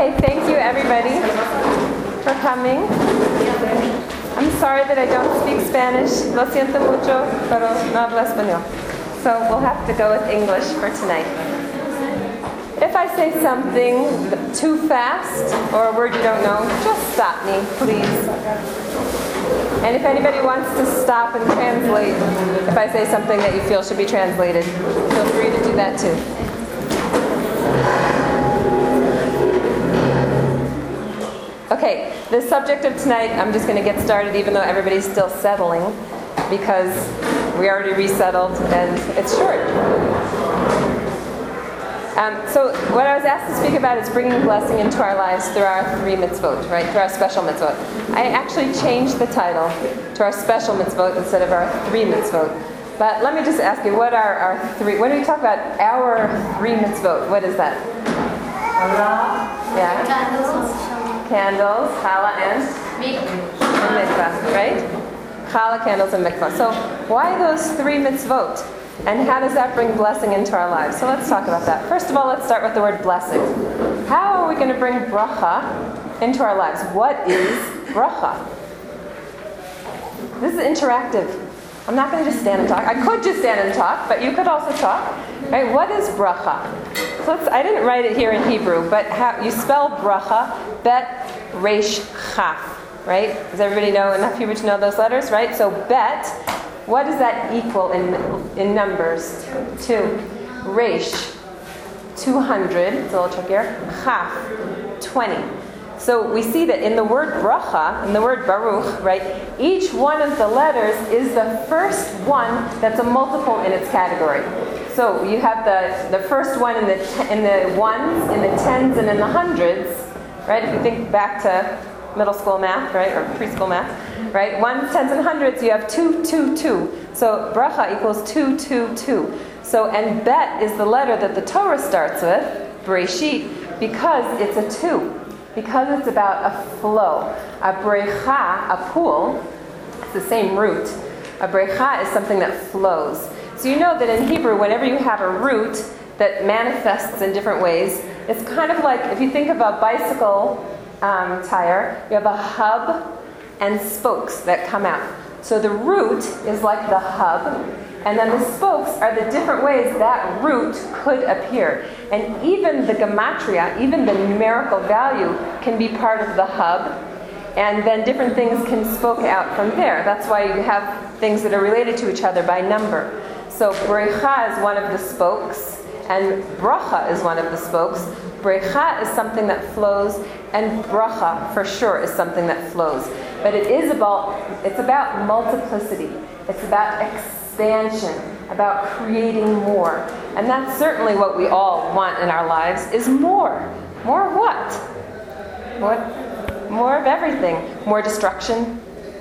Okay, thank you everybody for coming. I'm sorry that I don't speak Spanish. Lo siento mucho, pero no hablo español. So we'll have to go with English for tonight. If I say something too fast or a word you don't know, just stop me, please. And if anybody wants to stop and translate, if I say something that you feel should be translated, feel free to do that too. Okay, the subject of tonight, I'm just going to get started even though everybody's still settling because we already resettled and it's short. So what I was asked to speak about is bringing blessing into our lives through our 3 mitzvot, right? Through our special mitzvot. I actually changed the title to our special mitzvot instead of our 3 mitzvot. But let me just ask you, what are our 3? When we talk about our 3 mitzvot, what is that? Yeah. Candles, challah, and mikvah, right? Challah, candles, and mikvah. So why those 3 mitzvot? And how does that bring blessing into our lives? So let's talk about that. First of all, let's start with the word blessing. How are we going to bring bracha into our lives? What is bracha? This is interactive. I'm not going to just stand and talk. I could just stand and talk, but you could also talk. Right? What is bracha? So I didn't write it here in Hebrew, but how you spell bracha, bet, resh, chaf. Right? Does everybody know enough Hebrew to know those letters? Right? So bet. What does that equal in numbers? 2. Resh, 200. It's a little trickier. Chaf, 20. So we see that in the word bracha, in the word baruch, right, each one of the letters is the first one that's a multiple in its category. So you have the first one in the ones, in the tens, and in the hundreds, right? If you think back to middle school math, right, or preschool math, right? Ones, tens, and hundreds, you have 2, 2, 2. So bracha equals 2, 2, 2. So, and bet is the letter that the Torah starts with, Bereshit, because it's a 2. Because it's about a flow. A brecha, a pool, it's the same root. A brecha is something that flows. So you know that in Hebrew, whenever you have a root that manifests in different ways, it's kind of like if you think of a bicycle tire, you have a hub and spokes that come out. So the root is like the hub, and then the spokes are the different ways that root could appear. And even the gematria, even the numerical value, can be part of the hub, and then different things can spoke out from there. That's why you have things that are related to each other by number. So brecha is one of the spokes, and bracha is one of the spokes. Brecha is something that flows, and bracha, for sure, is something that flows. But it's about multiplicity. It's about expansion, about creating more. And that's certainly what we all want in our lives, is more. More what? More of everything. More destruction?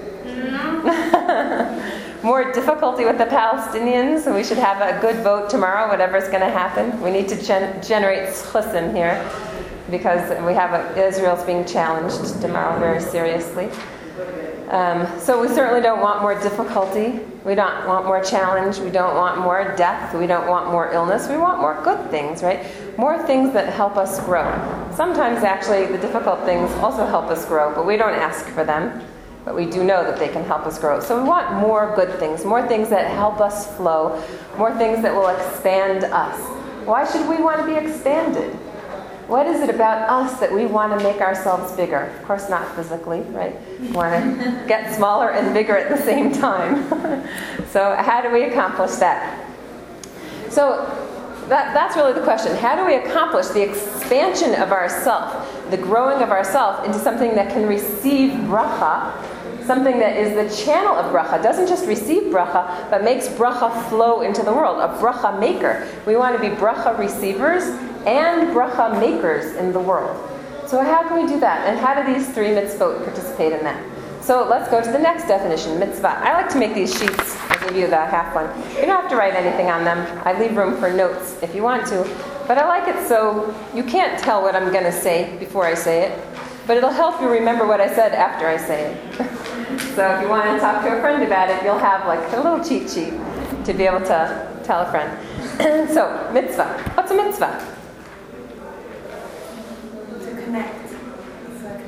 More difficulty with the Palestinians, and we should have a good vote tomorrow, whatever's going to happen. We need to generate schusim here, because we have Israel's being challenged tomorrow very seriously. So we certainly don't want more difficulty. We don't want more challenge. We don't want more death. We don't want more illness. We want more good things, right? More things that help us grow. Sometimes, actually, the difficult things also help us grow, but we don't ask for them. But we do know that they can help us grow. So we want more good things, more things that help us flow, more things that will expand us. Why should we want to be expanded? What is it about us that we want to make ourselves bigger? Of course, not physically, right? We want to get smaller and bigger at the same time. So how do we accomplish that? So that's really the question. How do we accomplish the expansion of ourself, the growing of ourself into something that can receive bracha, something that is the channel of bracha, doesn't just receive bracha, but makes bracha flow into the world, a bracha maker. We want to be bracha receivers and bracha makers in the world. So how can we do that? And how do these 3 mitzvot participate in that? So let's go to the next definition, mitzvah. I like to make these sheets. I'll give you the half one. You don't have to write anything on them. I leave room for notes if you want to. But I like it so you can't tell what I'm going to say before I say it. But it'll help you remember what I said after I say it. So if you want to talk to a friend about it, you'll have like a little cheat sheet to be able to tell a friend. So, mitzvah. What's a mitzvah? To connect.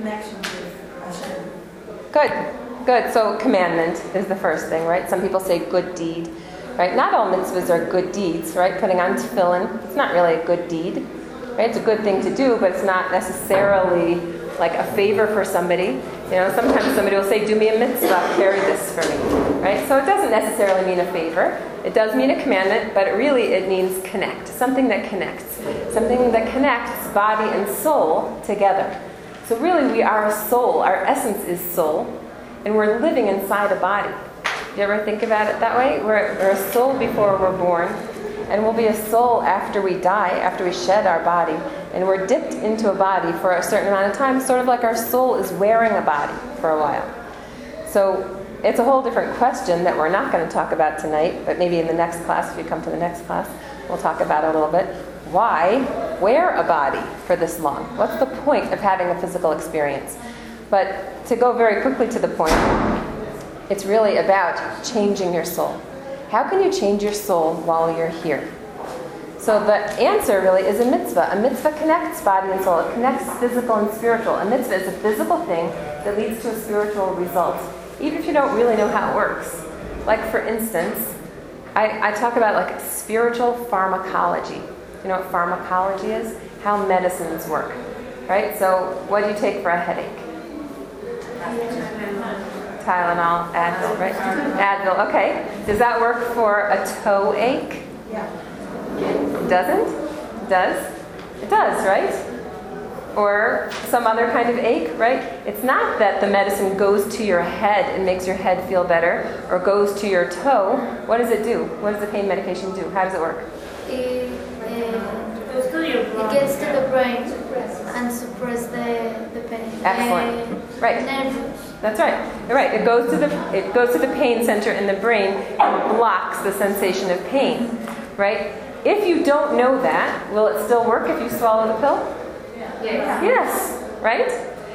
connection with Hashem. Good, good. So commandment is the first thing, right? Some people say good deed, right? Not all mitzvahs are good deeds, right? Putting on tefillin, it's not really a good deed, right? It's a good thing to do, but it's not necessarily like a favor for somebody. You know, sometimes somebody will say, do me a mitzvah, carry this for me, right? So it doesn't necessarily mean a favor. It does mean a commandment, but it means connect, something that connects body and soul together. So really we are a soul, our essence is soul, and we're living inside a body. You ever think about it that way? We're a soul before we're born, and we'll be a soul after we die, after we shed our body, and we're dipped into a body for a certain amount of time, sort of like our soul is wearing a body for a while. So it's a whole different question that we're not going to talk about tonight, but maybe in the next class, if you come to the next class, we'll talk about it a little bit. Why wear a body for this long? What's the point of having a physical experience? But to go very quickly to the point, it's really about changing your soul. How can you change your soul while you're here? So the answer really is a mitzvah. A mitzvah connects body and soul. It connects physical and spiritual. A mitzvah is a physical thing that leads to a spiritual result, even if you don't really know how it works. Like for instance, I talk about like spiritual pharmacology. You know what pharmacology is? How medicines work, right? So what do you take for a headache? Tylenol, Advil, right? Advil, okay. Does that work for a toe ache? Yeah. It doesn't? It does? It does, right? Or some other kind of ache, right? It's not that the medicine goes to your head and makes your head feel better, or goes to your toe. What does it do? What does the pain medication do? How does it work? It gets to the brain and suppress the pain. Excellent. Right. Nerves. That's right. You're right. It goes to the pain center in the brain and blocks the sensation of pain. Right? If you don't know that, will it still work if you swallow the pill? Yeah. Yes. Right?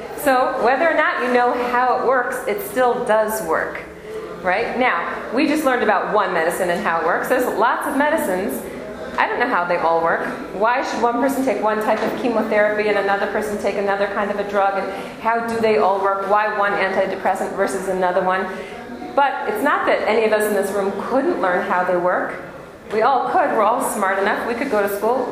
So whether or not you know how it works, it still does work. Right? Now, we just learned about one medicine and how it works. There's lots of medicines. I don't know how they all work. Why should one person take one type of chemotherapy and another person take another kind of a drug? And how do they all work? Why one antidepressant versus another one? But it's not that any of us in this room couldn't learn how they work. We all could. We're all smart enough. We could go to school.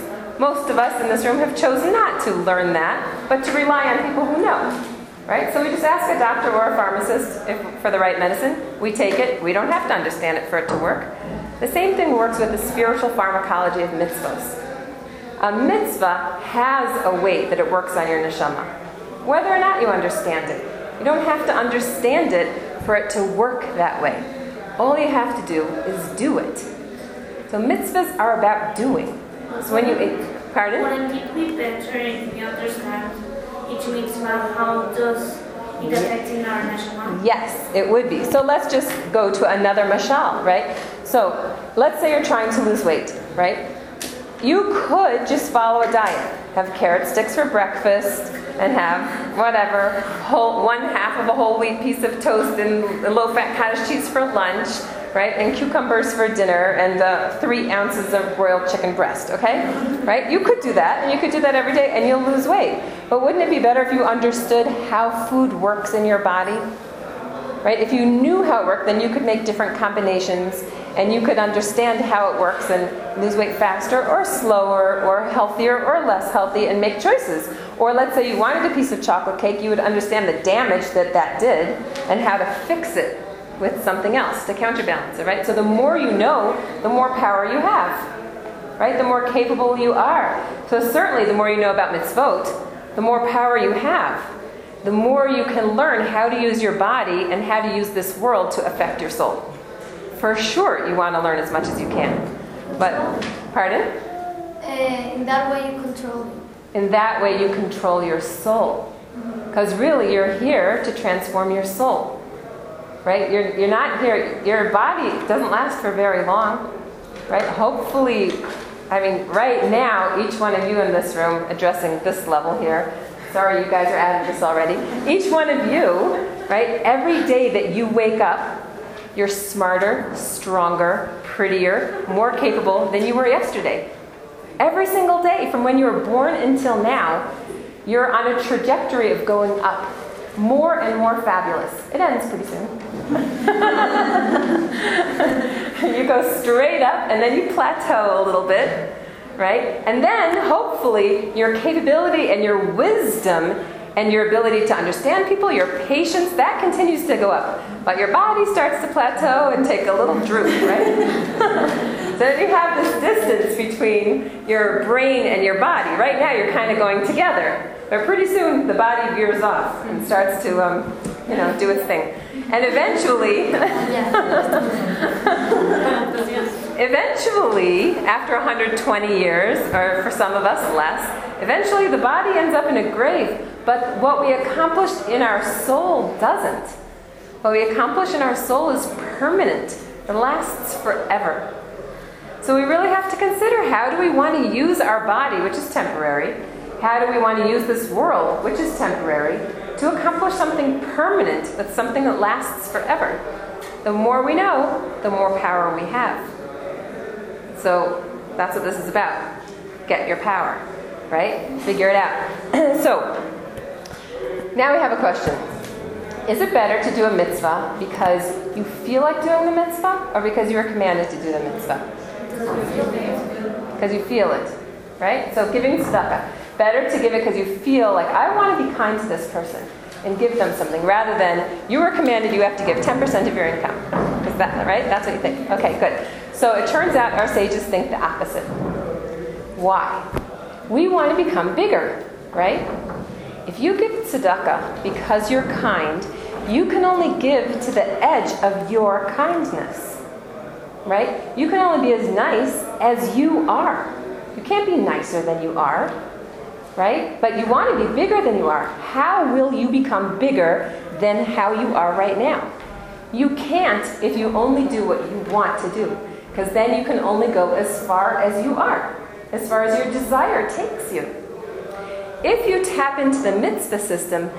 Most of us in this room have chosen not to learn that, but to rely on people who know. Right? So we just ask a doctor or a pharmacist for the right medicine. We take it. We don't have to understand it for it to work. The same thing works with the spiritual pharmacology of mitzvahs. A mitzvah has a way that it works on your neshama, whether or not you understand it. You don't have to understand it for it to work that way. All you have to do is do it. So mitzvahs are about doing. So when you, pardon? Wouldn't it be better if we understand each mitzvah, how does it affect in our neshama? Yes, it would be. So let's just go to another mashal, right? So let's say you're trying to lose weight, right? You could just follow a diet. Have carrot sticks for breakfast and have whatever, one half of a whole wheat piece of toast and low-fat cottage cheese for lunch, right? And cucumbers for dinner and 3 ounces of broiled chicken breast, okay? Right? You could do that, and you could do that every day, and you'll lose weight. But wouldn't it be better if you understood how food works in your body? Right? If you knew how it worked, then you could make different combinations, and you could understand how it works and lose weight faster or slower or healthier or less healthy and make choices. Or let's say you wanted a piece of chocolate cake, you would understand the damage that did and how to fix it with something else to counterbalance it, right? So the more you know, the more power you have, right? The more capable you are. So certainly the more you know about mitzvot, the more power you have. The more you can learn how to use your body and how to use this world to affect your soul. For sure, you want to learn as much as you can. But, pardon? In that way you control it. In that way you control your soul. Because really you're here to transform your soul. Right? You're not here, your body doesn't last for very long. Right? Hopefully, right now, each one of you in this room, addressing this level here, sorry you guys are out of this already, each one of you, right, every day that you wake up, you're smarter, stronger, prettier, more capable than you were yesterday. Every single day, from when you were born until now, You're on a trajectory of going up. More and more fabulous. It ends pretty soon. You go straight up and then you plateau a little bit, right? And then hopefully your capability and your wisdom and your ability to understand people, your patience, that continues to go up. But your body starts to plateau and take a little droop, right? So you have this distance between your brain and your body. Right now you're kind of going together. But pretty soon the body veers off and starts to, do its thing. And eventually, after 120 years, or for some of us less, eventually the body ends up in a grave. But what we accomplished in our soul doesn't. What we accomplish in our soul is permanent. It lasts forever. So we really have to consider, how do we want to use our body, which is temporary? How do we want to use this world, which is temporary, to accomplish something permanent, that's something that lasts forever? The more we know, the more power we have. So that's what this is about. Get your power, right? Figure it out. So now we have a question. Is it better to do a mitzvah because you feel like doing the mitzvah, or because you are commanded to do the mitzvah? Because you feel it, right? So giving tzedakah. Better to give it because you feel like, I want to be kind to this person and give them something, rather than you were commanded you have to give 10% of your income. Is that right? That's what you think. Okay, good. So it turns out our sages think the opposite. Why? We want to become bigger, right? If you give tzedakah because you're kind, you can only give to the edge of your kindness, right? You can only be as nice as you are. You can't be nicer than you are, right? But you want to be bigger than you are. How will you become bigger than how you are right now? You can't if you only do what you want to do, because then you can only go as far as you are, as far as your desire takes you. If you tap into the mitzvah system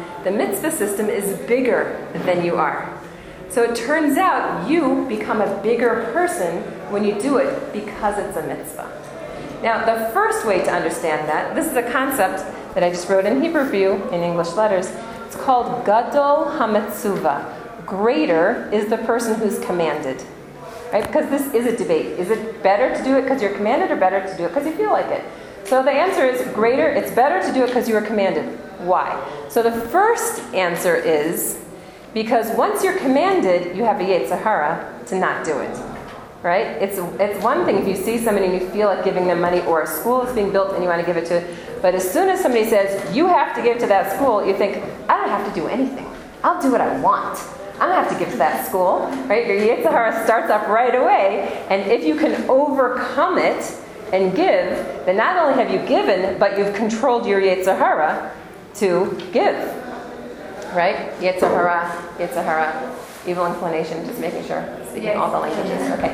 is bigger than you are. So it turns out you become a bigger person when you do it because it's a mitzvah. Now, the first way to understand that, this is a concept that I just wrote in Hebrew for you in English letters. It's called Gadol HaMetzuva. Greater is the person who's commanded. Right? Because this is a debate. Is it better to do it because you're commanded, or better to do it because you feel like it? So the answer is greater. It's better to do it because you are commanded. Why? So the first answer is because once you're commanded, you have a Yetzer Hara to not do it. Right? It's one thing if you see somebody and you feel like giving them money, or a school is being built and you want to give it to it. But as soon as somebody says, you have to give to that school, you think, I don't have to do anything. I'll do what I want. I don't have to give to that school. Right? Your Yetzer Hara starts up right away. And if you can overcome it and give, then not only have you given, but you've controlled your Yetzer Hara to give. Right? Yetzer Hara. Evil inclination, just making sure. Speaking all the languages. Okay.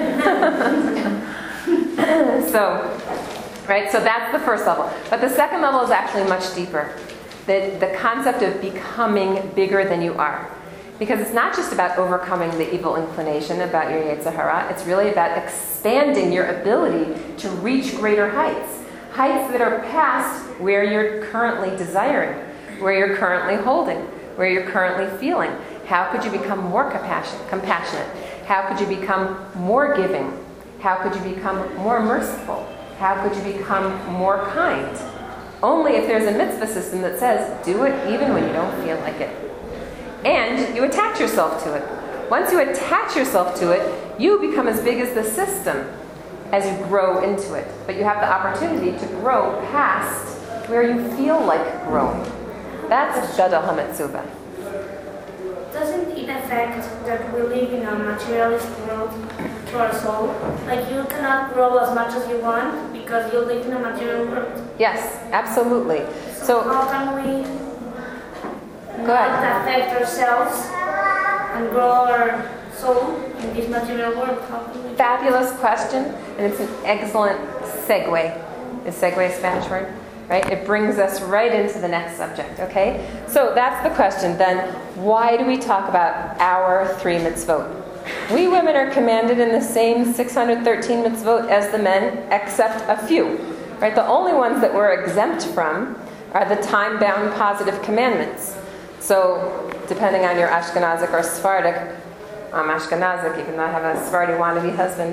So that's the first level. But the second level is actually much deeper. The concept of becoming bigger than you are. Because it's not just about overcoming the evil inclination, about your Yetzer Hara. It's really about expanding your ability to reach greater heights. Heights that are past where you're currently desiring, where you're currently holding, where you're currently feeling. How could you become more compassionate? How could you become more giving? How could you become more merciful? How could you become more kind? Only if there's a mitzvah system that says, do it even when you don't feel like it. And you attach yourself to it. Once you attach yourself to it, you become as big as the system as you grow into it. But you have the opportunity to grow past where you feel like growing. That's Gadol HaMetzuva. Doesn't it affect that we live in a materialist world to our soul? Like, you cannot grow as much as you want because you live in a material world? Yes, absolutely. So how can we not affect ourselves and grow our soul in this material world? How can we? Fabulous question, and it's an excellent segue. Is segue a Spanish word? Right? It brings us right into the next subject, okay? So that's the question. Then, why do we talk about our 3 mitzvot? We women are commanded in the same 613 mitzvot as the men, except a few. Right? The only ones that we're exempt from are the time-bound positive commandments. So, depending on your Ashkenazic or Sephardic, I'm Ashkenazic, even though I have a Sephardi wannabe husband.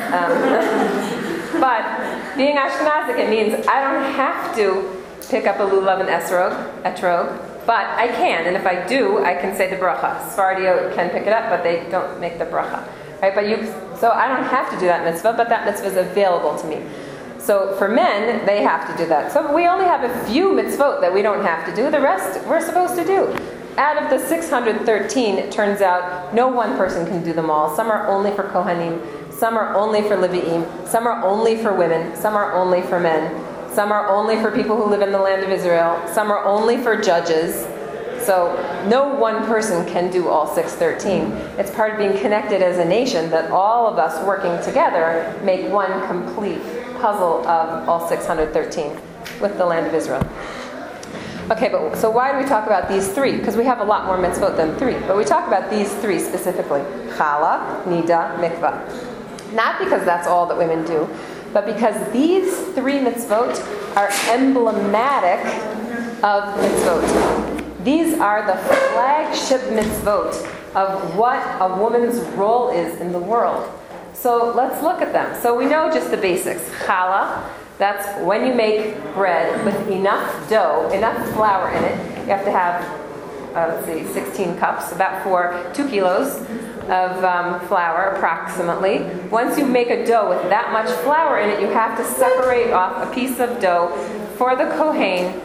But being Ashkenazic, it means I don't have to pick up a lulav and etrog, but I can, and if I do, I can say the bracha. Sephardi can pick it up, but they don't make the bracha. Right? So I don't have to do that mitzvah, but that mitzvah is available to me. So for men, they have to do that. So we only have a few mitzvot that we don't have to do. The rest we're supposed to do. Out of the 613, it turns out no one person can do them all. Some are only for Kohanim, some are only for Levi'im, some are only for women, some are only for men, some are only for people who live in the land of Israel, some are only for judges. So no one person can do all 613. It's part of being connected as a nation that all of us working together make one complete puzzle of all 613 with the land of Israel. Okay, but so why do we talk about these three? Because we have a lot more mitzvot than three. But we talk about these three specifically. Chala, Nida, Mikvah. Not because that's all that women do, but because these three mitzvot are emblematic of mitzvot. These are the flagship mitzvot of what a woman's role is in the world. So let's look at them. So we know just the basics. Challah, that's when you make bread with enough dough, enough flour in it. You have to have, 16 cups, about 2 kilos of flour approximately. Once you make a dough with that much flour in it, you have to separate off a piece of dough for the Kohen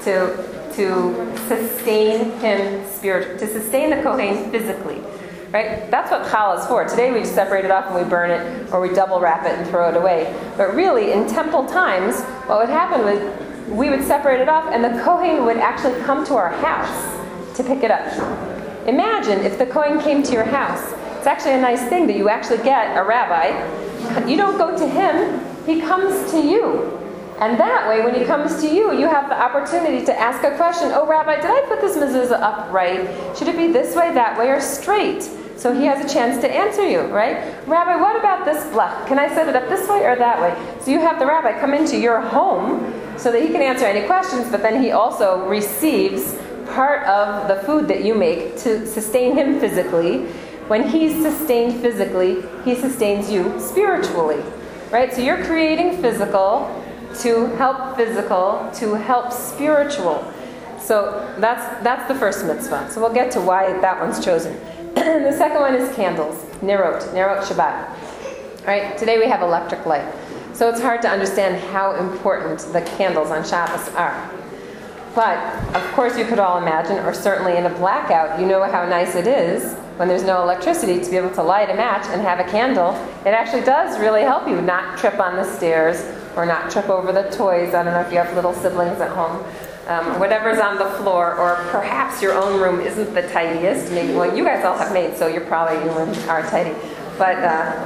to sustain him spiritually, to sustain the Kohen physically. Right? That's what challah is for. Today we just separate it off and we burn it, or we double wrap it and throw it away. But really, in temple times, what would happen was we would separate it off and the Kohen would actually come to our house to pick it up. Imagine if the Kohen came to your house. It's actually a nice thing that you actually get a rabbi. You don't go to him, he comes to you. And that way, when he comes to you, you have the opportunity to ask a question. Oh, Rabbi, did I put this mezuzah up right? Should it be this way, that way, or straight? So he has a chance to answer you, right? Rabbi, what about this blech? Can I set it up this way or that way? So you have the rabbi come into your home so that he can answer any questions, but then he also receives part of the food that you make to sustain him physically. When he's sustained physically, he sustains you spiritually, right? So you're creating physical to help spiritual. So that's the first mitzvah. So we'll get to why that one's chosen. The second one is candles, Nerot Shabbat. All right, today we have electric light. So it's hard to understand how important the candles on Shabbos are. But, of course, you could all imagine, or certainly in a blackout, you know how nice it is when there's no electricity to be able to light a match and have a candle. It actually does really help you not trip on the stairs or not trip over the toys. I don't know if you have little siblings at home. Whatever's on the floor, or perhaps your own room isn't the tidiest. Maybe, well, you guys all have maids, so your rooms are tidy. But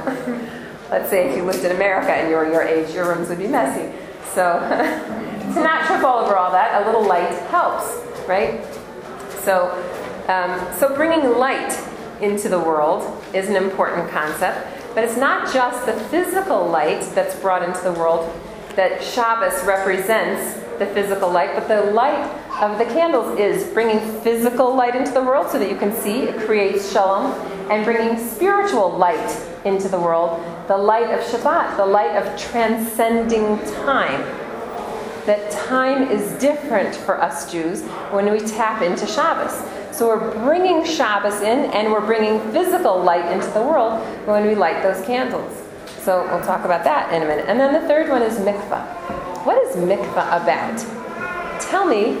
let's say if you lived in America and you were your age, your rooms would be messy. So to not trip all over all that, a little light helps, right? So bringing light into the world is an important concept. But it's not just the physical light that's brought into the world, that Shabbos represents the physical light, but the light of the candles is bringing physical light into the world so that you can see, it creates shalom, and bringing spiritual light into the world, the light of Shabbat, the light of transcending time. That time is different for us Jews when we tap into Shabbos. So we're bringing Shabbos in, and we're bringing physical light into the world when we light those candles. So we'll talk about that in a minute. And then the third one is mikvah. What is mikvah about? Tell me,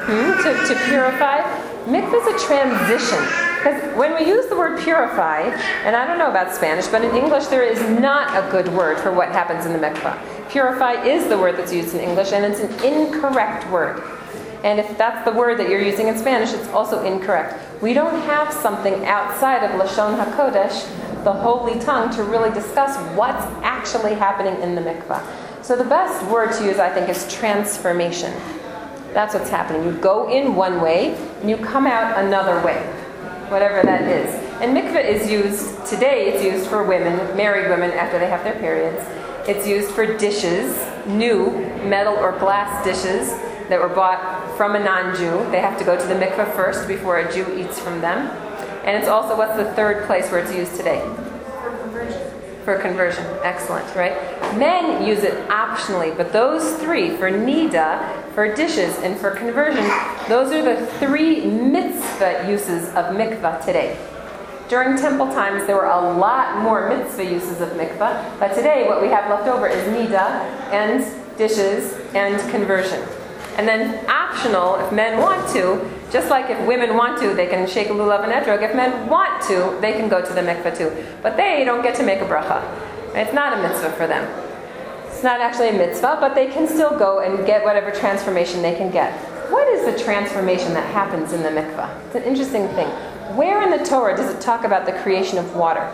to purify. Mikvah is a transition. Because when we use the word purify, and I don't know about Spanish, but in English there is not a good word for what happens in the mikvah. Purify is the word that's used in English, and it's an incorrect word. And if that's the word that you're using in Spanish, it's also incorrect. We don't have something outside of Lashon HaKodesh, the holy tongue, to really discuss what's actually happening in the mikvah. So the best word to use, I think, is transformation. That's what's happening. You go in one way, and you come out another way, whatever that is. And mikvah is used, today it's used for women, married women after they have their periods. It's used for dishes, new metal or glass dishes that were bought from a non-Jew. They have to go to the mikveh first before a Jew eats from them. And it's also, what's the third place where it's used today? For conversion. Excellent, right? Men use it optionally, but those three, for nida, for dishes, and for conversion, those are the three mitzvah uses of mikvah today. During temple times, there were a lot more mitzvah uses of mikvah, but today what we have left over is nida and dishes and conversion. And then optional, if men want to, just like if women want to, they can shake a lulav and etrog. If men want to, they can go to the mikveh too. But they don't get to make a bracha. It's not a mitzvah for them. It's not actually a mitzvah, but they can still go and get whatever transformation they can get. What is the transformation that happens in the mikveh? It's an interesting thing. Where in the Torah does it talk about the creation of water?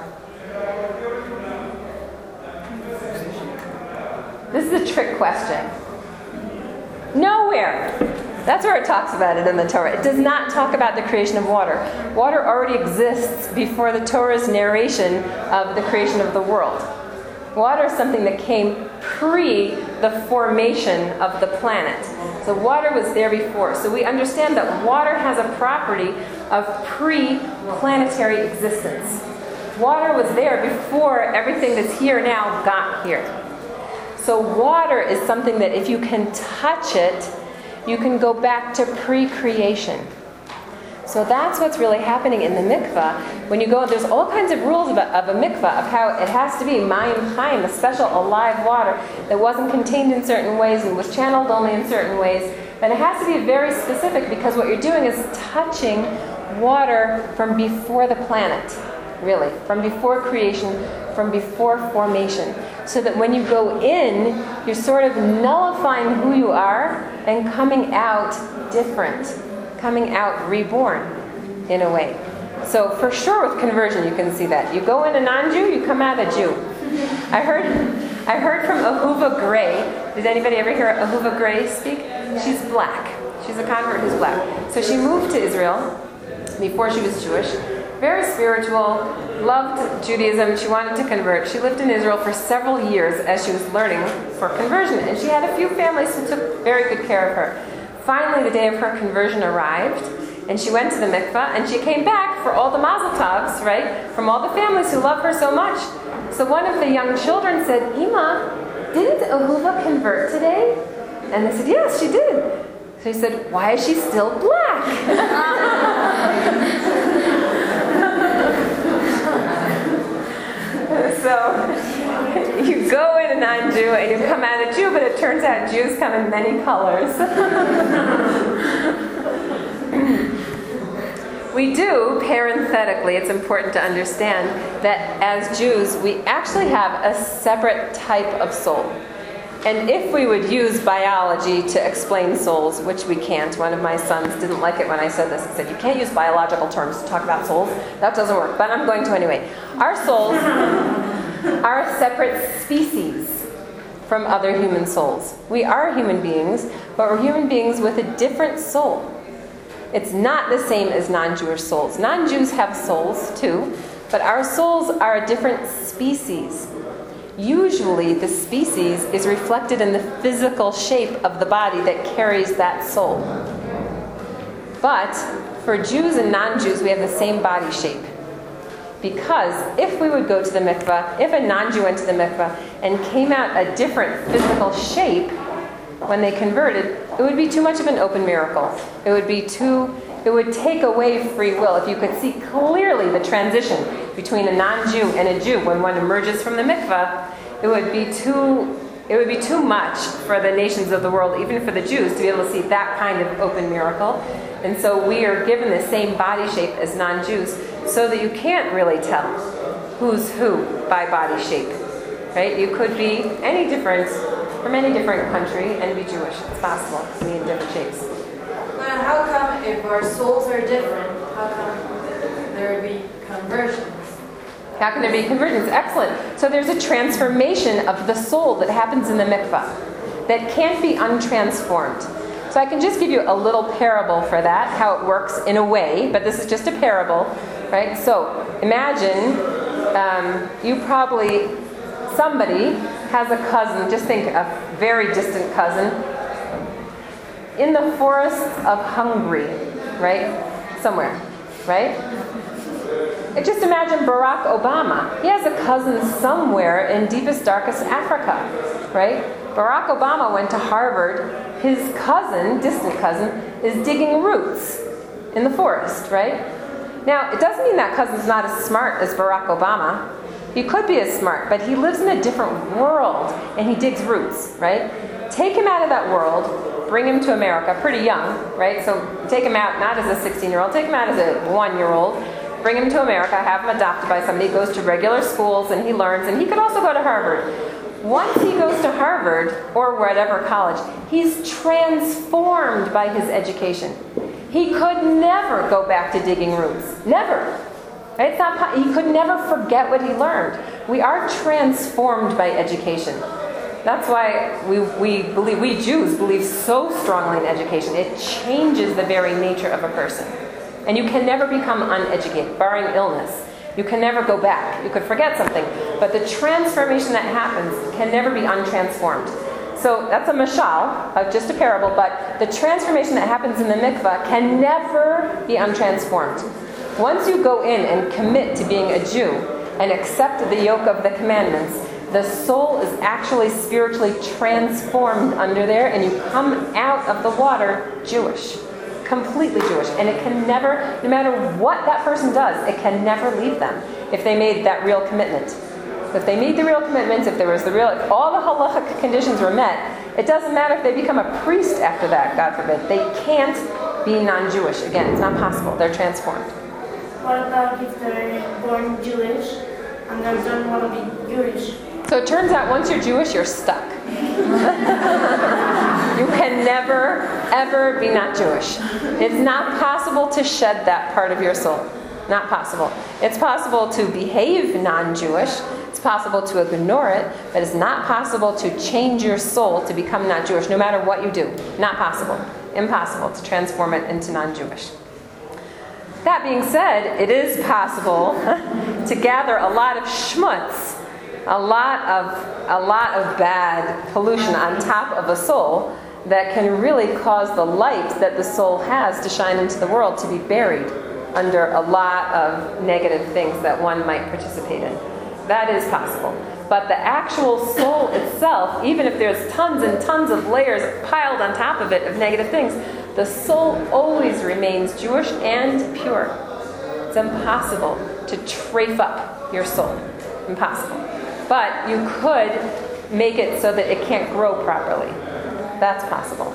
This is a trick question. Nowhere. That's where it talks about it in the Torah. It does not talk about the creation of water. Water already exists before the Torah's narration of the creation of the world. Water is something that came pre the formation of the planet. So water was there before. So we understand that water has a property of pre-planetary existence. Water was there before everything that's here now got here. So water is something that if you can touch it, you can go back to pre-creation. So that's what's really happening in the mikvah. When you go, there's all kinds of rules of a mikvah, of how it has to be mayim chaim, a special alive water that wasn't contained in certain ways and was channeled only in certain ways. And it has to be very specific because what you're doing is touching water from before the planet, really, from before creation, from before formation. So that when you go in, you're sort of nullifying who you are and coming out different, coming out reborn in a way. So for sure with conversion you can see that. You go in a non-Jew, you come out a Jew. I heard from Ahuva Gray. Did anybody ever hear Ahuva Gray speak? She's black. She's a convert who's black. So she moved to Israel before she was Jewish. Very spiritual, loved Judaism. She wanted to convert. She lived in Israel for several years as she was learning for conversion. And she had a few families who took very good care of her. Finally, the day of her conversion arrived, and she went to the mikveh, and she came back for all the mazel tovs, right, from all the families who love her so much. So one of the young children said, Ima, didn't Ahuva convert today? And they said, yes, she did. So he said, why is she still black? So you go in a non-Jew and you come out a Jew, but it turns out Jews come in many colors. We do, parenthetically, it's important to understand that as Jews, we actually have a separate type of soul. And if we would use biology to explain souls, which we can't, one of my sons didn't like it when I said this. He said, you can't use biological terms to talk about souls. That doesn't work, but I'm going to anyway. Our souls are a separate species from other human souls. We are human beings, but we're human beings with a different soul. It's not the same as non-Jewish souls. Non-Jews have souls too, but our souls are a different species. Usually the species is reflected in the physical shape of the body that carries that soul. But for Jews and non-Jews, we have the same body shape. Because if we would go to the mikveh, if a non-Jew went to the mikveh and came out a different physical shape when they converted, it would be too much of an open miracle. It would take away free will. If you could see clearly the transition between a non-Jew and a Jew when one emerges from the mikveh, it would be too much for the nations of the world, even for the Jews, to be able to see that kind of open miracle. And so we are given the same body shape as non-Jews, so that you can't really tell who's who by body shape. Right? You could be any different from any different country and be Jewish. It's possible to be in different shapes. Now, how come if our souls are different, how come there would be conversions? How can there be conversions? Excellent. So there's a transformation of the soul that happens in the mikveh that can't be untransformed. So I can just give you a little parable for that, how it works in a way, but this is just a parable, right? So imagine somebody has a cousin, just think a very distant cousin, in the forests of Hungary, right? Somewhere, right? And just imagine Barack Obama. He has a cousin somewhere in deepest, darkest Africa, right? Barack Obama went to Harvard. His cousin, distant cousin, is digging roots in the forest, right? Now, it doesn't mean that cousin's not as smart as Barack Obama. He could be as smart, but he lives in a different world, and he digs roots, right? Take him out of that world, bring him to America, pretty young, right? So take him out not as a 16-year-old, take him out as a 1-year-old, bring him to America, have him adopted by somebody, goes to regular schools, and he learns, and he could also go to Harvard. Once he goes to Harvard, or whatever college, he's transformed by his education. He could never go back to digging roots. Never. Right? He could never forget what he learned. We are transformed by education. That's why we Jews believe so strongly in education. It changes the very nature of a person. And you can never become uneducated, barring illness. You can never go back. You could forget something. But the transformation that happens can never be untransformed. So that's a mashal, just a parable, but the transformation that happens in the mikvah can never be untransformed. Once you go in and commit to being a Jew and accept the yoke of the commandments, the soul is actually spiritually transformed under there, and you come out of the water Jewish. Completely Jewish. And it can never, no matter what that person does, it can never leave them if they made that real commitment. If they made the real commitments, if all the halachic conditions were met, it doesn't matter if they become a priest after that, God forbid. They can't be non-Jewish. Again, it's not possible. They're transformed. What about if they're born Jewish and they don't want to be Jewish? So it turns out once you're Jewish, you're stuck. You can never, ever be not Jewish. It's not possible to shed that part of your soul. Not possible. It's possible to behave non-Jewish. It's possible to ignore it, but it's not possible to change your soul to become not Jewish, no matter what you do. Not possible. Impossible to transform it into non-Jewish. That being said, it is possible to gather a lot of schmutz, a lot of bad pollution on top of a soul that can really cause the light that the soul has to shine into the world to be buried under a lot of negative things that one might participate in. That is possible. But the actual soul itself, even if there's tons and tons of layers piled on top of it of negative things, the soul always remains Jewish and pure. It's impossible to trafe up your soul. Impossible. But you could make it so that it can't grow properly. That's possible.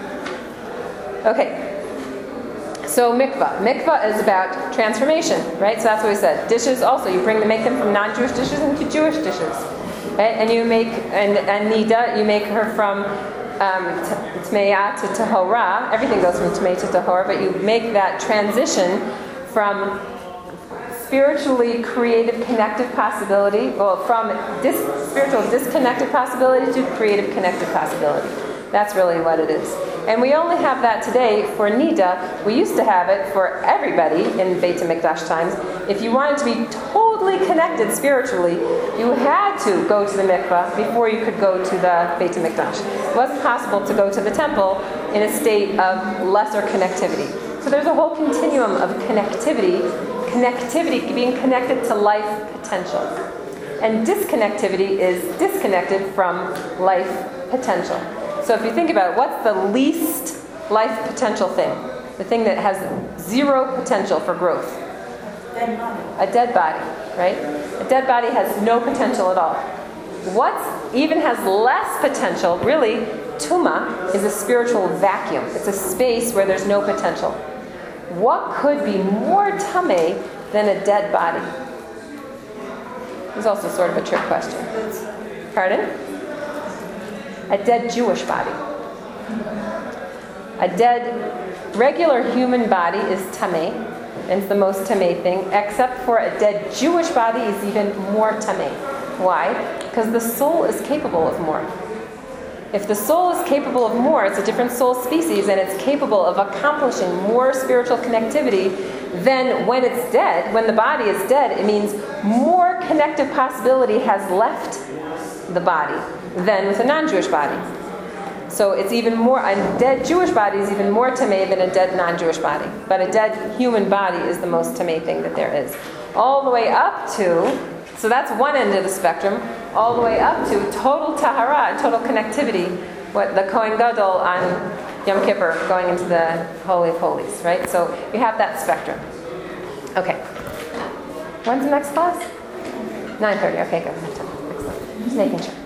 Okay. So mikvah. Mikvah is about transformation, right? So that's what we said. Dishes also, make them from non-Jewish dishes into Jewish dishes. Right? And you make, and nida, you make her from tmeya to tahora. Everything goes from tmei to tahora, but you make that transition from spiritually creative connective possibility, from spiritual disconnected possibility to creative connected possibility. That's really what it is. And we only have that today for Nida. We used to have it for everybody in Beit HaMikdash times. If you wanted to be totally connected spiritually, you had to go to the mikvah before you could go to the Beit HaMikdash. It wasn't possible to go to the temple in a state of lesser connectivity. So there's a whole continuum of connectivity, being connected to life potential. And disconnectivity is disconnected from life potential. So if you think about it, what's the least life potential thing? The thing that has zero potential for growth? Dead body. A dead body, right? A dead body has no potential at all. What even has less potential, really, tuma, is a spiritual vacuum. It's a space where there's no potential. What could be more tameh than a dead body? It's also sort of a trick question. Pardon? A dead Jewish body. A dead regular human body is tameh, and it's the most tameh thing, except for a dead Jewish body is even more tameh. Why? Because the soul is capable of more. If the soul is capable of more, it's a different soul species, and it's capable of accomplishing more spiritual connectivity than when it's dead. When the body is dead, it means more connective possibility has left the body than with a non-Jewish body. So it's even more, a dead Jewish body is even more tamei than a dead non-Jewish body. But a dead human body is the most tamei thing that there is. All the way up to, so that's one end of the spectrum, all the way up to total tahara, total connectivity, what the Kohen Gadol on Yom Kippur going into the Holy of Holies, right? So you have that spectrum. Okay. When's the next class? 9:30. Okay, good. Excellent. Just making sure.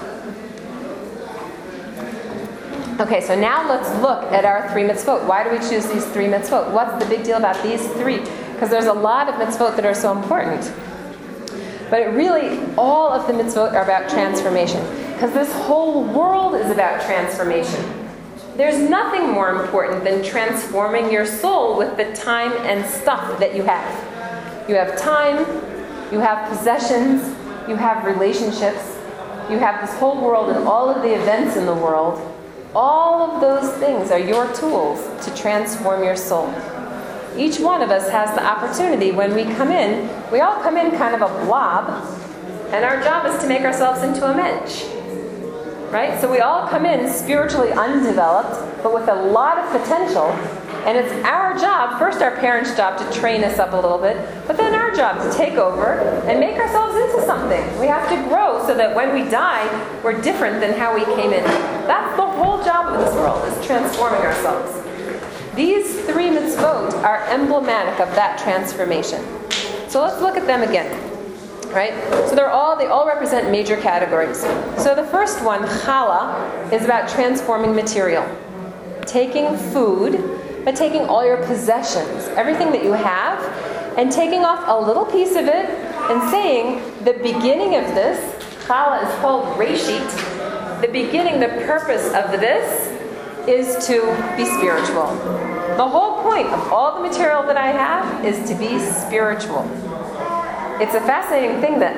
Okay, so now let's look at our 3 mitzvot. Why do we choose these 3 mitzvot? What's the big deal about these 3? Because there's a lot of mitzvot that are so important. But it really, all of the mitzvot are about transformation. Because this whole world is about transformation. There's nothing more important than transforming your soul with the time and stuff that you have. You have time, you have possessions, you have relationships, you have this whole world and all of the events in the world. All of those things are your tools to transform your soul. Each one of us has the opportunity when we come in, we all come in kind of a blob, and our job is to make ourselves into a mensch. Right? So we all come in spiritually undeveloped, but with a lot of potential, and it's our job, first our parents' job to train us up a little bit, but then our job to take over and make ourselves into something. We have to grow so that when we die, we're different than how we came in. That's the whole job of this world, is transforming ourselves. These 3 mitzvot are emblematic of that transformation. So let's look at them again. Right? So they all represent major categories. So the first one, challah, is about transforming material. Taking food, but taking all your possessions, everything that you have, and taking off a little piece of it and saying, the beginning of this, challah is called reshit, the beginning, the purpose of this is to be spiritual. The whole point of all the material that I have is to be spiritual. It's a fascinating thing that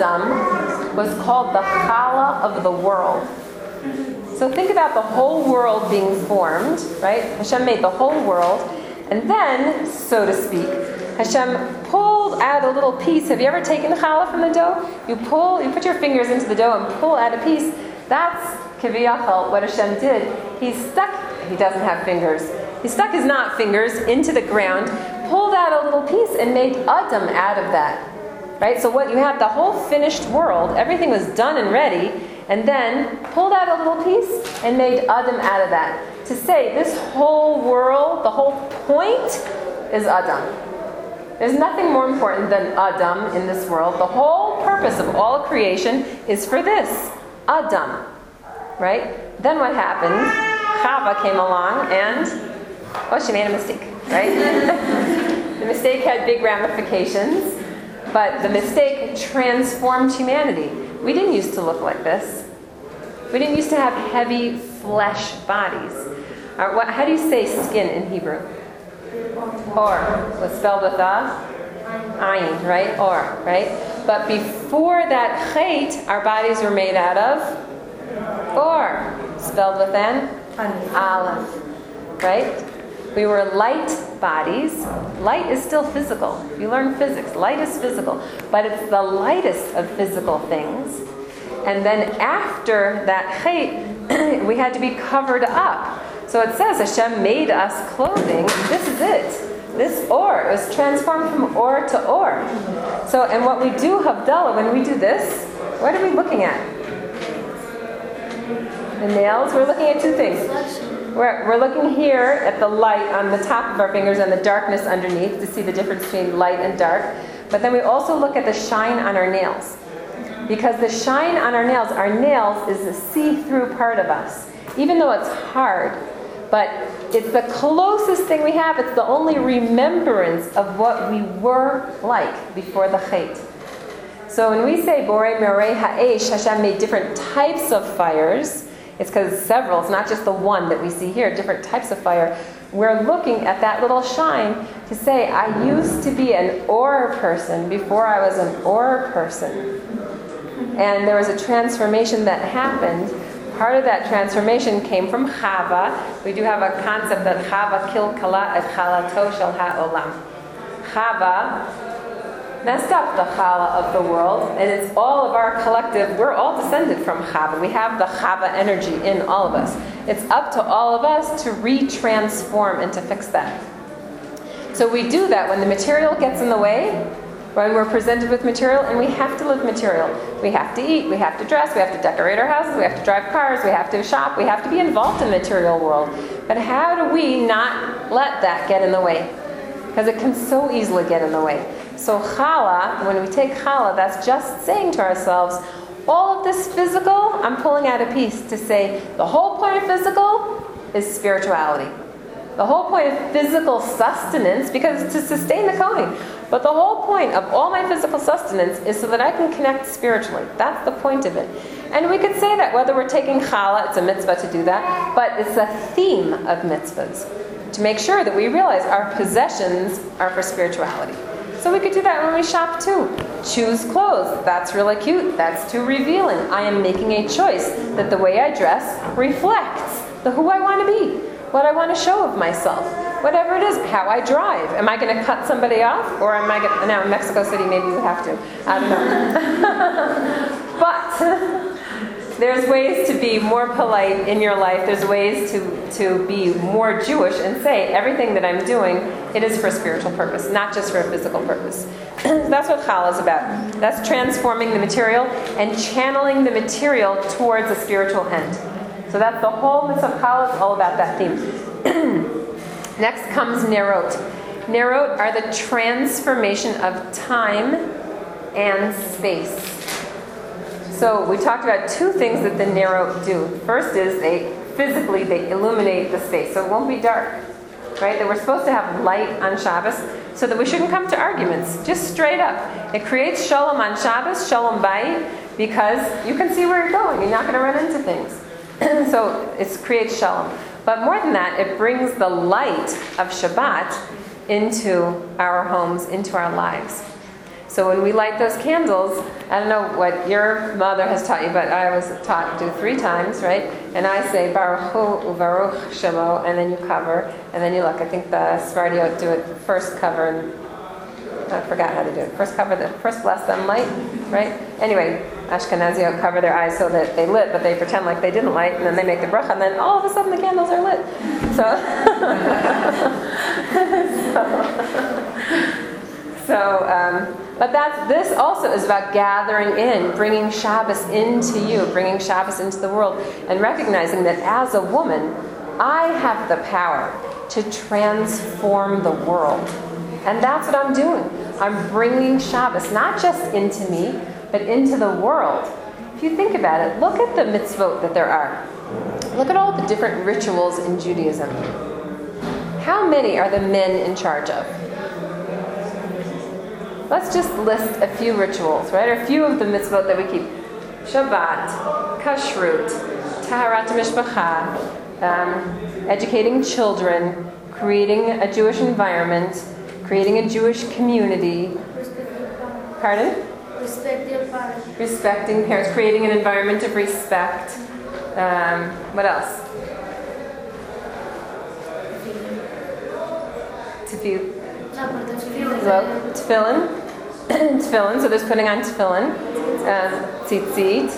Adam was called the challah of the world. So think about the whole world being formed, right? Hashem made the whole world, and then, so to speak, Hashem pulled out a little piece. Have you ever taken the challah from the dough? You put your fingers into the dough and pull out a piece. That's kiviyachal, what Hashem did. He doesn't have fingers. He stuck his not fingers into the ground, pulled out a little piece, and made Adam out of that. Right? So what you had, the whole finished world, everything was done and ready, and then pulled out a little piece and made Adam out of that. To say this whole world, the whole point is Adam. There's nothing more important than Adam in this world. The whole purpose of all creation is for this, Adam. Right? Then what happened? Chava came along and, she made a mistake. Right? The mistake had big ramifications. But the mistake transformed humanity. We didn't used to look like this. We didn't used to have heavy flesh bodies. How do you say skin in Hebrew? Or was spelled with a ayin, right? Or, right? But before that chait, our bodies were made out of or, spelled with an aleph, right? We were light bodies. Light is still physical. You learn physics. Light is physical. But it's the lightest of physical things. And then after that chait, we had to be covered up. So it says Hashem made us clothing. This is it. This or. It was transformed from or to or. So, and what we do, Havdalah, when we do this, what are we looking at? The nails. We're looking at 2 things. We're looking here at the light on the top of our fingers and the darkness underneath to see the difference between light and dark. But then we also look at the shine on our nails. Because the shine on our nails is the see-through part of us. Even though it's hard, but it's the closest thing we have. It's the only remembrance of what we were like before the chait. So when we say Borei Merei Ha'esh, Hashem made different types of fires. It's because several, it's not just the one that we see here, different types of fire. We're looking at that little shine to say, I used to be an or person before I was an or person. And there was a transformation that happened. Part of that transformation came from Chava. We do have a concept that Chava kilkala et chalato shel ha'olam. Chava messed up the challah of the world, and it's all of our collective, we're all descended from Chava. We have the Chava energy in all of us. It's up to all of us to retransform and to fix that. So we do that when the material gets in the way, when we're presented with material, and we have to live material. We have to eat, we have to dress, we have to decorate our houses, we have to drive cars, we have to shop, we have to be involved in the material world. But how do we not let that get in the way? Because it can so easily get in the way. So challah, when we take challah, that's just saying to ourselves, all of this physical, I'm pulling out a piece to say, the whole point of physical is spirituality. The whole point of physical sustenance, because it's to sustain the kohen. But the whole point of all my physical sustenance is so that I can connect spiritually. That's the point of it. And we could say that whether we're taking challah, it's a mitzvah to do that, but it's a theme of mitzvahs. To make sure that we realize our possessions are for spirituality. So we could do that when we shop too. Choose clothes. That's really cute. That's too revealing. I am making a choice that the way I dress reflects the who I want to be, what I want to show of myself, whatever it is, how I drive. Am I going to cut somebody off, or am I going to, now in Mexico City maybe you have to. I don't know. But there's ways to be more polite in your life. There's ways to be more Jewish and say everything that I'm doing, it is for a spiritual purpose, not just for a physical purpose. That's what challah is about. That's transforming the material and channeling the material towards a spiritual end. So that's the whole mitzvah of challah is all about that theme. Next comes nerot. Nerot are the transformation of time and space. So we talked about two things that the nerot do. First is they illuminate the space, so it won't be dark. Right? That we're supposed to have light on Shabbos, so that we shouldn't come to arguments. Just straight up. It creates shalom on Shabbos, shalom bayit, because you can see where you're going. You're not going to run into things. So it creates shalom. But more than that, it brings the light of Shabbat into our homes, into our lives. So when we light those candles, I don't know what your mother has taught you, but I was taught to do 3 times, right? And I say Baruch Hu Uvaruch Shemo, and then you cover, and then you look. I think the Sfardiot do it first cover, and I forgot how to do it. First bless them light, right? Anyway, Ashkenaziot cover their eyes so that they lit, but they pretend like they didn't light, and then they make the bracha, and then all of a sudden the candles are lit. But this also is about gathering in, bringing Shabbos into you, bringing Shabbos into the world, and recognizing that as a woman, I have the power to transform the world. And that's what I'm doing. I'm bringing Shabbos not just into me, but into the world. If you think about it, look at the mitzvot that there are. Look at all the different rituals in Judaism. How many are the men in charge of? Let's just list a few rituals, right? Or a few of the mitzvot that we keep. Shabbat, Kashrut, Taharat Mishpacha, educating children, creating a Jewish environment, creating a Jewish community. Pardon? Respecting parents, creating an environment of respect. What else? Tefillin. Tefillin, so there's putting on tefillin. Tzitzit.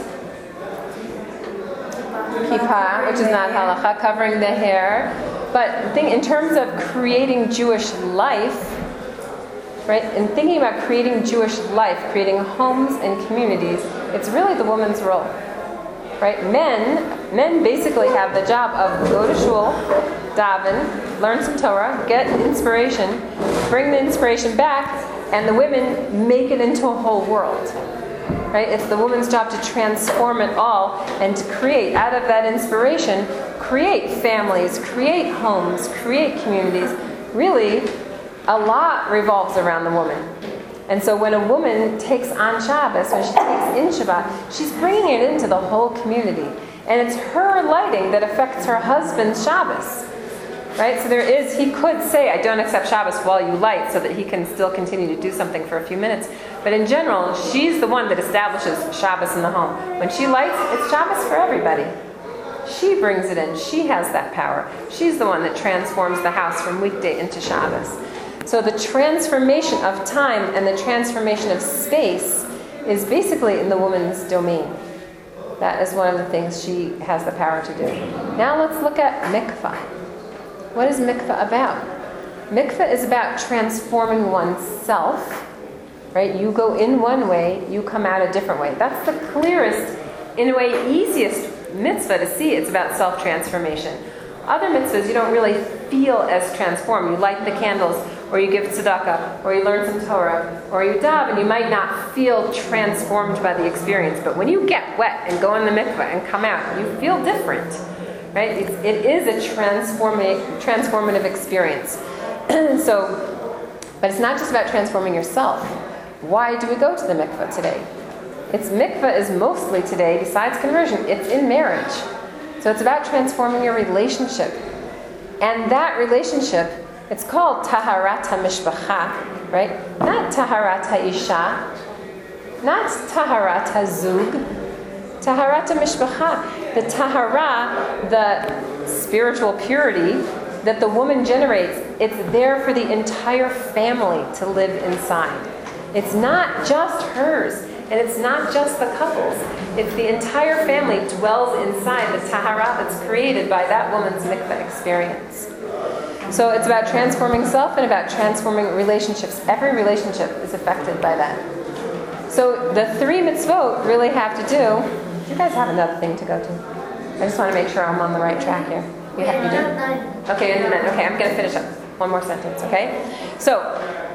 Kippah, which is not halacha, covering the hair. But the thing, in terms of creating Jewish life, right, and thinking about creating Jewish life, creating homes and communities, it's really the woman's role. Right? Men basically have the job of go to shul, daven, learn some Torah, get inspiration, bring the inspiration back, and the women make it into a whole world. Right? It's the woman's job to transform it all and to create, out of that inspiration, create families, create homes, create communities. Really, a lot revolves around the woman. And so when a woman takes on Shabbos, when she takes in Shabbat, she's bringing it into the whole community. And it's her lighting that affects her husband's Shabbos. Right? So he could say, I don't accept Shabbos while you light, so that he can still continue to do something for a few minutes. But in general, she's the one that establishes Shabbos in the home. When she lights, it's Shabbos for everybody. She brings it in. She has that power. She's the one that transforms the house from weekday into Shabbos. So the transformation of time and the transformation of space is basically in the woman's domain. That is one of the things she has the power to do. Now let's look at mikvah. What is mikvah about? Mikvah is about transforming oneself, right? You go in one way, you come out a different way. That's the clearest, in a way, easiest mitzvah to see. It's about self-transformation. Other mitzvahs you don't really feel as transformed. You light the candles, or you give tzedakah, or you learn some Torah, or you daven, and you might not feel transformed by the experience. But when you get wet and go in the mikvah and come out, you feel different, right? It is a transformative experience. But it's not just about transforming yourself. Why do we go to the mikvah today? Mikvah is mostly today, besides conversion, it's in marriage. So it's about transforming your relationship. And that relationship, it's called Taharat HaMishpacha, right? Not Taharat HaIsha, not Taharat HaZug, Taharat HaMishpacha. The Tahara, the spiritual purity that the woman generates, it's there for the entire family to live inside. It's not just hers, and it's not just the couples. It's the entire family dwells inside the tahara that's created by that woman's mikvah experience. So it's about transforming self and about transforming relationships. Every relationship is affected by that. So the 3 mitzvot really have to do. You guys have another thing to go to. I just want to make sure I'm on the right track here. You do? Okay, I'm going to finish up. One more sentence, okay? So,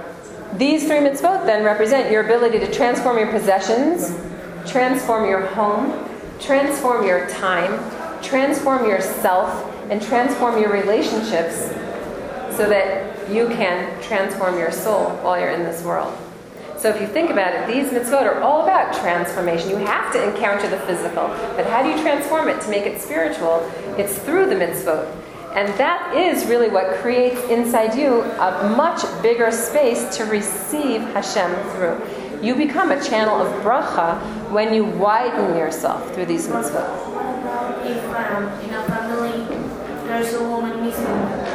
these 3 mitzvot then represent your ability to transform your possessions, transform your home, transform your time, transform yourself, and transform your relationships so that you can transform your soul while you're in this world. So if you think about it, these mitzvot are all about transformation. You have to encounter the physical, but how do you transform it to make it spiritual? It's through the mitzvot. And that is really what creates inside you a much bigger space to receive Hashem through. You become a channel of bracha when you widen yourself through these mitzvot. What about if in a family there's a woman missing,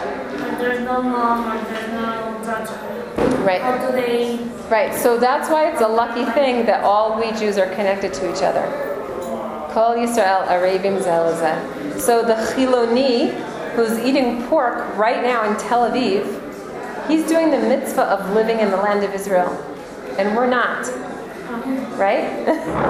and there's no mom or there's no daughter? Right. How do they... Right, so that's why it's a lucky thing that all we Jews are connected to each other. Kol Yisrael Arevim Zel Zeh. So the Chiloni, who's eating pork right now in Tel Aviv, he's doing the mitzvah of living in the land of Israel. And we're not. Right?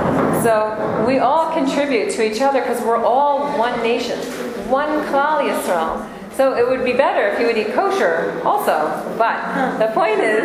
So we all contribute to each other because we're all one nation. One Klal Yisrael. So it would be better if you would eat kosher also. But the point is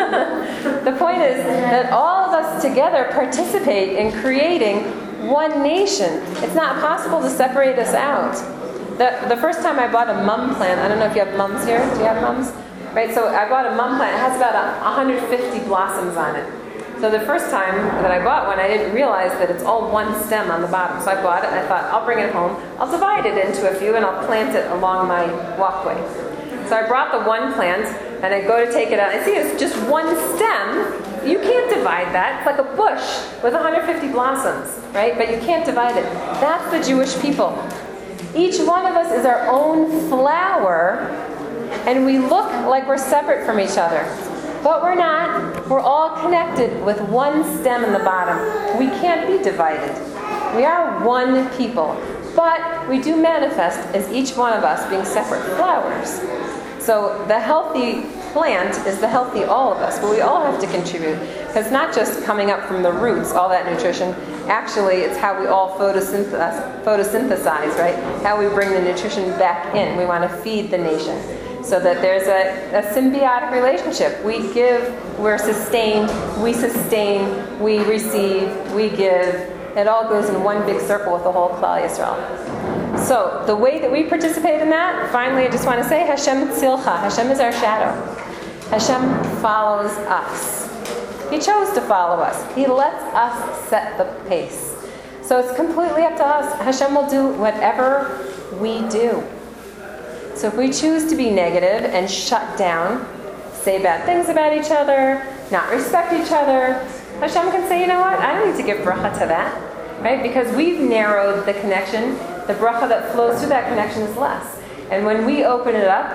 that all of us together participate in creating one nation. It's not possible to separate us out. The first time I bought a mum plant, I don't know if you have mums here. Do you have mums? Right, so I bought a mum plant. It has about 150 blossoms on it. So the first time that I bought one, I didn't realize that it's all one stem on the bottom. So I bought it and I thought, I'll bring it home. I'll divide it into a few and I'll plant it along my walkway. So I brought the one plant and I go to take it out. I see it's just one stem. You can't divide that. It's like a bush with 150 blossoms, right? But you can't divide it. That's the Jewish people. Each one of us is our own flower, and we look like we're separate from each other. But we're not. We're all connected with one stem in the bottom. We can't be divided. We are one people. But we do manifest as each one of us being separate flowers. So the healthy plant is the healthy all of us, but we all have to contribute. Because it's not just coming up from the roots, all that nutrition. Actually, it's how we all photosynthesize, right? How we bring the nutrition back in. We want to feed the nation. So that there's a symbiotic relationship. We give, we're sustained, we sustain, we receive, we give. It all goes in one big circle with the whole Klal Yisrael. So the way that we participate in that, finally I just want to say, Hashem tzilcha. Hashem is our shadow. Hashem follows us. He chose to follow us. He lets us set the pace. So it's completely up to us. Hashem will do whatever we do. So if we choose to be negative and shut down, say bad things about each other, not respect each other, Hashem can say, you know what, I don't need to give bracha to that, right? Because we've narrowed the connection. The bracha that flows through that connection is less. And when we open it up,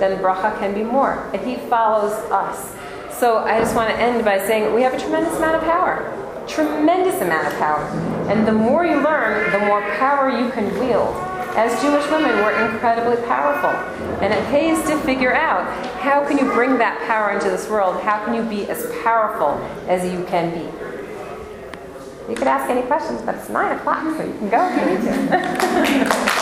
then bracha can be more. And he follows us. So I just want to end by saying we have a tremendous amount of power. Tremendous amount of power. And the more you learn, the more power you can wield. As Jewish women, we're incredibly powerful. And it pays to figure out how can you bring that power into this world? How can you be as powerful as you can be? You could ask any questions, but it's 9 o'clock, so you can go if you need to.